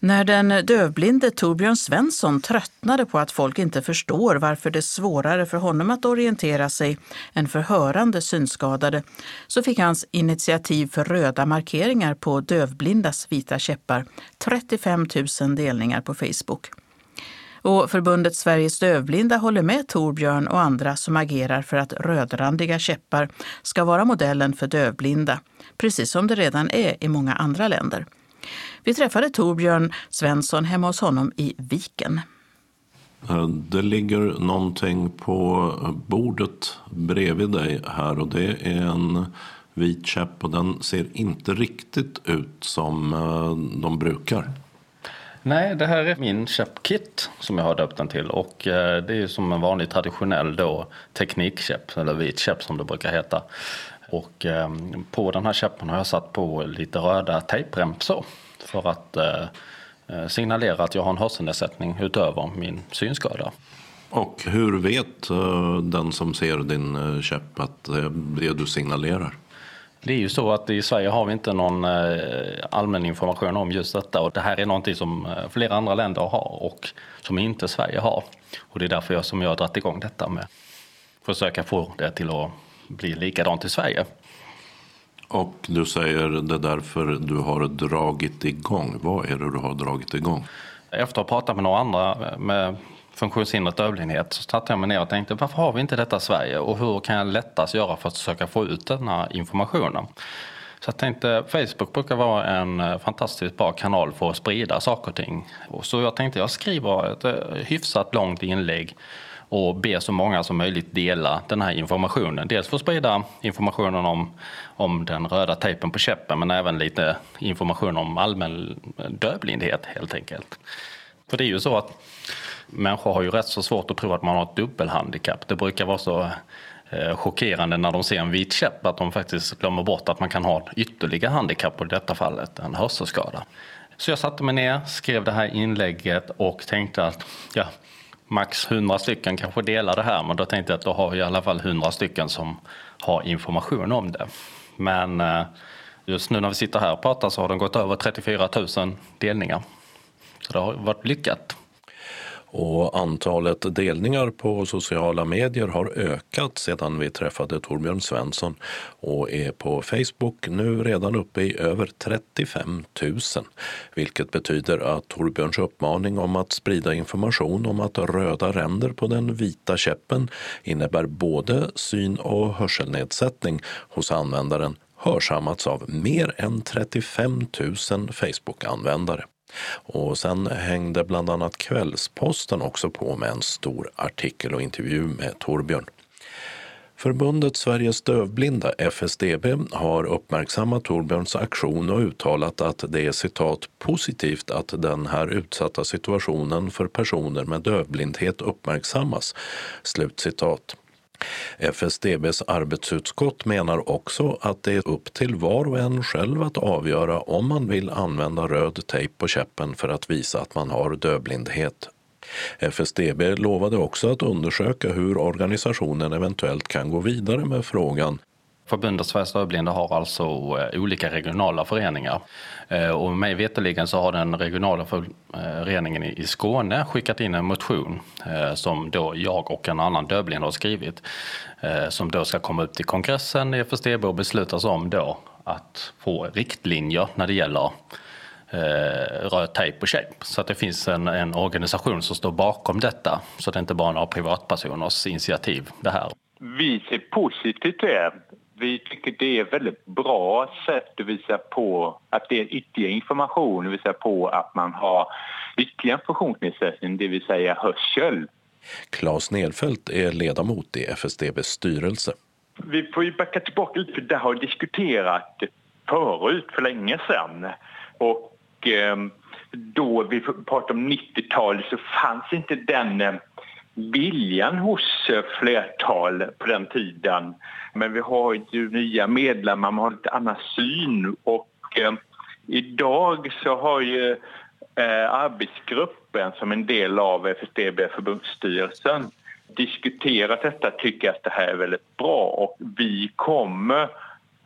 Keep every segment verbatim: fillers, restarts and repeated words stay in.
När den dövblinde Torbjörn Svensson tröttnade på att folk inte förstår varför det är svårare för honom att orientera sig än för hörande synskadade, så fick hans initiativ för röda markeringar på dövblindas vita käppar trettiofem tusen delningar på Facebook. Och förbundet Sveriges dövblinda håller med Torbjörn och andra som agerar för att rödrandiga käppar ska vara modellen för dövblinda, precis som det redan är i många andra länder. Vi träffade Torbjörn Svensson hemma hos honom i Viken. Det ligger någonting på bordet bredvid dig här och det är en vit käpp och den ser inte riktigt ut som de brukar. Nej, det här är min käppkit som jag har döpt den till och det är som en vanlig traditionell då teknikkäpp eller vit käpp som det brukar heta. Och eh, på den här käppen har jag satt på lite röda tejpremsor för att eh, signalera att jag har en hörselnedsättning utöver min synskada. Och hur vet eh, den som ser din eh, käpp att det är det du signalerar? Det är ju så att i Sverige har vi inte någon eh, allmän information om just detta och det här är någonting som eh, flera andra länder har och som inte Sverige har. Och det är därför jag, som jag har dragit igång detta med att försöka få det till att bli likadant i Sverige. Och du säger det därför du har dragit igång. Vad är det du har dragit igång? Efter att ha pratat med några andra med funktionshindret dövblindhet så satte jag mig ner och tänkte varför har vi inte detta i Sverige och hur kan jag lättast göra för att försöka få ut den här informationen. Så jag tänkte Facebook brukar vara en fantastiskt bra kanal för att sprida saker och ting. Och så jag tänkte jag skriver ett hyfsat långt inlägg och be så många som möjligt dela den här informationen. Dels för att sprida informationen om, om den röda tejpen på käppen men även lite information om allmän dövblindhet helt enkelt. För det är ju så att människor har ju rätt så svårt att tro att man har ett dubbelhandikapp. Det brukar vara så eh, chockerande när de ser en vit käpp att de faktiskt glömmer bort att man kan ha ytterligare handikapp, och i detta fallet en hörselskada. Så jag satte mig ner, skrev det här inlägget och tänkte att ja, max hundra stycken kanske delar det här, men då tänkte jag att då har vi i alla fall hundra stycken som har information om det. Men eh, just nu när vi sitter här och pratar så har den gått över trettiofyra tusen delningar. Så det har varit lyckat. Och antalet delningar på sociala medier har ökat sedan vi träffade Torbjörn Svensson och är på Facebook nu redan uppe i över trettiofem tusen. Vilket betyder att Torbjörns uppmaning om att sprida information om att röda ränder på den vita käppen innebär både syn- och hörselnedsättning hos användaren hörsammats av mer än trettiofem tusen Facebook-användare. Och sen hängde bland annat Kvällsposten också på med en stor artikel och intervju med Torbjörn. Förbundet Sveriges dövblinda, F S D B, har uppmärksammat Torbjörns aktion och uttalat att det är citat positivt att den här utsatta situationen för personer med dövblindhet uppmärksammas. Slutcitat. F S D B:s arbetsutskott menar också att det är upp till var och en själv att avgöra om man vill använda röd tejp på käppen för att visa att man har dövblindhet. F S D B lovade också att undersöka hur organisationen eventuellt kan gå vidare med frågan. Förbundet Sveriges dövblinda har alltså olika regionala föreningar. Och mig veterligen så har den regionala föreningen i Skåne skickat in en motion som då jag och en annan dövblind har skrivit. Som då ska komma upp till kongressen i F S D B och beslutas om då att få riktlinjer när det gäller röd tejp och käpp. Så att det finns en, en organisation som står bakom detta. Så det är inte bara några privatpersoners initiativ det här. Vi ser positivt till det. Vi tycker det är ett väldigt bra sätt att visa på att det är ytterligare information, att visa på att man har ytterligare funktionsnedsättning, det vill säga hörsel. Claes Nedfeldt är ledamot i F S D B:s styrelse. Vi får ju backa tillbaka lite, för det har diskuterat förut för länge sedan. Och eh, då vi pratade om nittiotalet så fanns inte den eh, viljan hos flertal på den tiden. Men vi har ju nya medlemmar, man har lite annan syn. Och eh, idag så har ju eh, arbetsgruppen som en del av F S D B-förbundsstyrelsen diskuterat detta, tycker att det här är väldigt bra. Och vi kommer att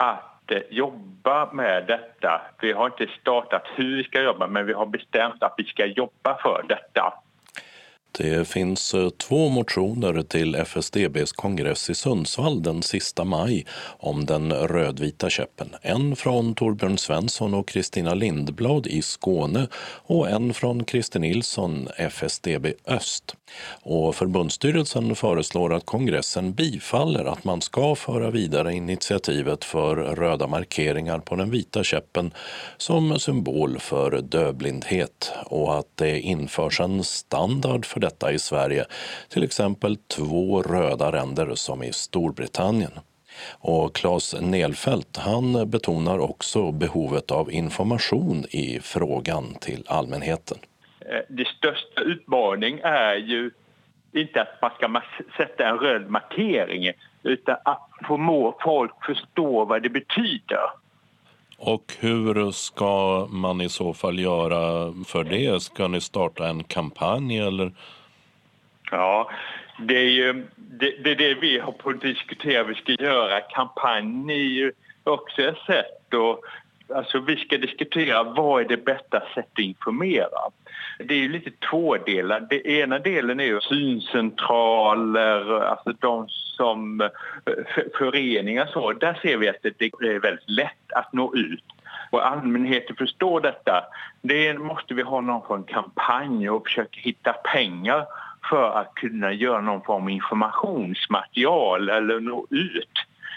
jobba med detta. Vi har inte startat hur vi ska jobba, men vi har bestämt att vi ska jobba för detta. Det finns två motioner till F S D B:s kongress i Sundsvall den sista maj om den rödvita käppen. En från Torbjörn Svensson och Kristina Lindblad i Skåne och en från Christer Nilsson, F S D B Öst. Och förbundsstyrelsen föreslår att kongressen bifaller att man ska föra vidare initiativet för röda markeringar på den vita käppen som symbol för dövblindhet och att det införs en standard för detta i Sverige, till exempel två röda ränder som i Storbritannien. Och Claes Nelfelt, han betonar också behovet av information i frågan till allmänheten. Det största utmaningen är ju inte att man ska sätta en röd markering, utan att förmå folk förstå vad det betyder. Och hur ska man i så fall göra för det? Ska ni starta en kampanj eller? Ja, det är ju det, det, är det vi har på att diskutera. Vi ska göra kampanj är ju också ett sätt. Och, alltså, vi ska diskutera vad är det bästa sättet att informera. Det är ju lite tvådelar. Det ena delen är ju syncentraler, alltså de som föreningar så. Där ser vi att det är väldigt lätt att nå ut. Och allmänheten förstår detta. Det måste vi ha någon form av kampanj och försöka hitta pengar för att kunna göra någon form av informationsmaterial eller nå ut.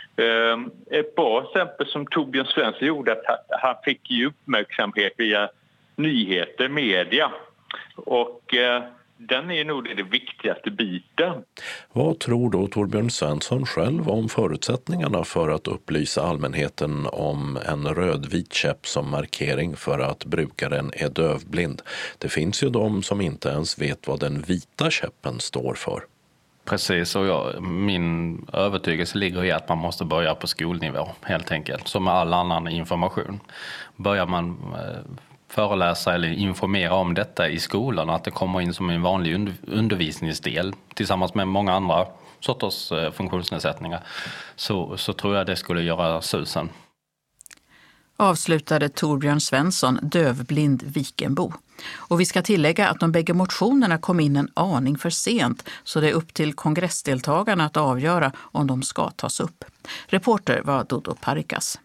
Ett bra exempel som Torbjörn Svensson gjorde, att han fick ju uppmärksamhet via nyheter, media. Och eh, den är nog det viktigaste biten. Vad tror då Torbjörn Svensson själv om förutsättningarna för att upplysa allmänheten om en rödvit käpp som markering för att brukaren är dövblind? Det finns ju de som inte ens vet vad den vita käppen står för. Precis, och jag, min övertygelse ligger i att man måste börja på skolnivå helt enkelt, som med all annan information. Börjar man eh, föreläsa eller informera om detta i skolan, att det kommer in som en vanlig under, undervisningsdel tillsammans med många andra sorters eh, funktionsnedsättningar, så, så tror jag det skulle göra susen. Avslutade Torbjörn Svensson, dövblind Vikenbo. Och vi ska tillägga att de bägge motionerna kom in en aning för sent, så det är upp till kongressdeltagarna att avgöra om de ska tas upp. Reporter var Dodo Parikas.